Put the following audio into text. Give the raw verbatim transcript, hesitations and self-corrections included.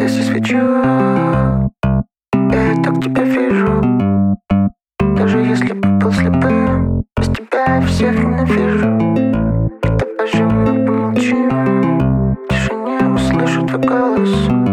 погаси свечу. Я и так тебя вижу, даже если бы был слепым. Без тебя я всех ненавижу. И давай же мы помолчим, в тишине услышу твой голос.